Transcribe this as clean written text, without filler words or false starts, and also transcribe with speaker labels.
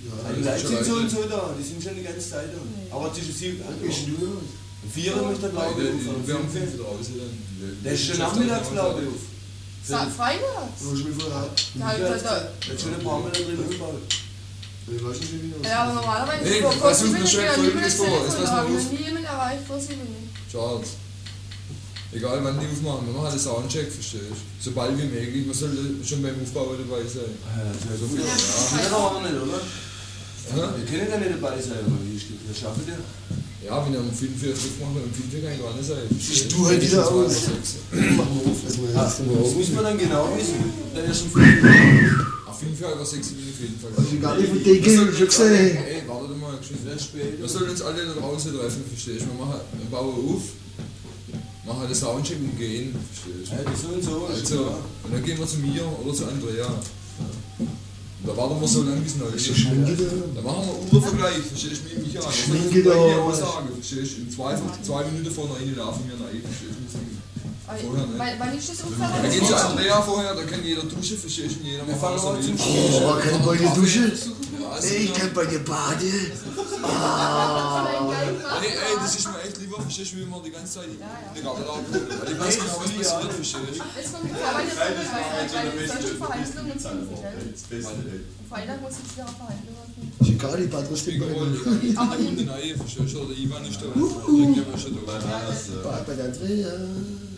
Speaker 1: Die Leute sind so und so da, die sind schon die ganze Zeit da. Aber zwischen 7 und 4 möchte der Glaube auf.
Speaker 2: Wir haben 5 draußen.
Speaker 1: Der ist schon nachmittags Glaube auf.
Speaker 3: Freitags?
Speaker 1: Ja, schon ein paar Mal da drin umgebaut.
Speaker 3: Ja, aber normalerweise
Speaker 2: Hey,
Speaker 3: vor
Speaker 2: was
Speaker 3: 7
Speaker 2: ist
Speaker 3: Minuten
Speaker 2: das
Speaker 3: nie
Speaker 2: schön
Speaker 3: das
Speaker 2: vor? Ist das
Speaker 3: Telefon haben.
Speaker 2: los?
Speaker 3: Nie jemand erreicht vor 7 Minuten.
Speaker 2: Charles. Egal wann die aufmachen, wir machen den Soundcheck, verstehst du? Sobald wie möglich, man soll schon beim Aufbau dabei sein.
Speaker 1: So viel. Ja, aber nicht, oder? Wir können ja nicht dabei sein, aber wie schaffen wir?
Speaker 2: Ja, wenn er um 45 machen, um 5 kann ich gar nicht sein.
Speaker 4: Ich tue halt wieder aus. Machen wir auf, erstmal
Speaker 1: Das muss man dann genau wissen. Der ist schon 5
Speaker 2: Auf 5 oder 6 bin ich auf jeden Fall.
Speaker 4: Also gar nicht von Decke, schon gesehen.
Speaker 2: Ey, warte mal, wir sollen uns alle da draußen treffen, verstehst du? Wir bauen auf, machen den Soundcheck und gehen, verstehst du?
Speaker 1: Ja, das so und so.
Speaker 2: Also, und dann gehen wir zu mir oder zu Andrea. Und da warten wir so lange bis neu ist.
Speaker 4: Schminke da.
Speaker 2: Dann machen wir Uhrvergleich, verstehst du, mit Michael.
Speaker 4: Schminke
Speaker 2: da.
Speaker 4: da.
Speaker 2: Was sagen, verstehst du? In 2 Minuten vor 9 laufen wir rein, verstehst du? Vorher nicht.
Speaker 3: Wann ist das
Speaker 2: Dann
Speaker 3: Unfall?
Speaker 2: geht zu Andrea vorher, da kann jeder duschen, verstehst du? Jeder
Speaker 1: Wir
Speaker 2: macht
Speaker 1: fangen
Speaker 2: was
Speaker 1: mal
Speaker 2: er
Speaker 1: zum
Speaker 2: will.
Speaker 4: Oh, kann ich bei dir duschen?
Speaker 2: Ja,
Speaker 4: Ey, ich kann bei dir baden.
Speaker 2: Ey, das ist mir echt lieber, verstehst du, wie man die ganze Zeit in den Garten laufen. Weil ich weiß genau, was passiert, verstehst du?
Speaker 3: Jetzt kommt die Arbeit, jetzt solche Verhandlungen ziehen. Freitag muss jetzt wieder Verhandlungen machen.
Speaker 4: Ist egal, die Bad was
Speaker 2: Ich
Speaker 4: bei
Speaker 2: bin
Speaker 4: mir.
Speaker 2: aber unten rein, verstehst du? Oder der Ivan ist da. Oder irgendjemand ist da.
Speaker 4: Bei der Andrea.